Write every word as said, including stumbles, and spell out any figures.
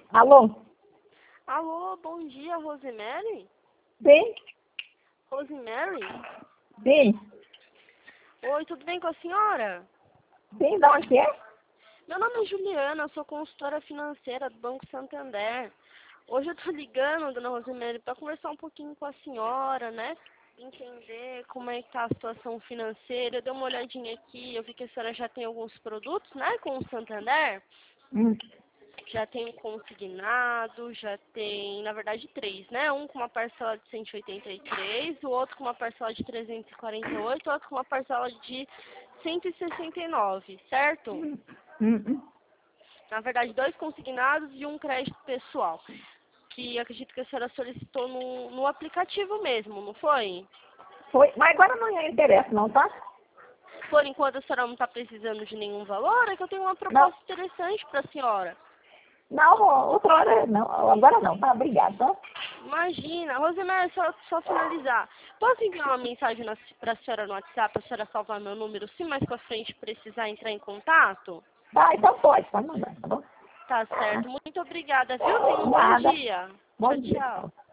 Alô? Alô, bom dia, Rosemary? Sim? Rosemary? Sim? Oi, tudo bem com a senhora? Sim, de onde é? Meu nome é Juliana, eu sou consultora financeira do Banco Santander. Hoje eu tô ligando, dona Rosemary, para conversar um pouquinho com a senhora, né? Entender como é que tá a situação financeira. Eu dei uma olhadinha aqui, eu vi que a senhora já tem alguns produtos, né, com o Santander. Hum. Já tem um consignado, já tem, na verdade, três, né? Um com uma parcela de cento e oitenta e três, o outro com uma parcela de trezentos e quarenta e oito, o outro com uma parcela de cento e sessenta e nove, certo? Hum. Hum. Na verdade, dois consignados e um crédito pessoal, que acredito que a senhora solicitou no, no aplicativo mesmo, não foi? Foi, mas agora não me interessa não, tá? Por enquanto a senhora não está precisando de nenhum valor, é que eu tenho uma Não, proposta interessante para a senhora. não, outra hora não, agora não, tá? Obrigada, tá? Imagina, Rosemary, só, só finalizar. Posso enviar uma mensagem para a senhora no WhatsApp, para a senhora salvar meu número, se mais para frente precisar entrar em contato? Tá, então pode, pode mandar, tá bom? Tá certo. Muito obrigada, viu? Tenha um bom Nada. dia. Bom Tchau, dia. tchau.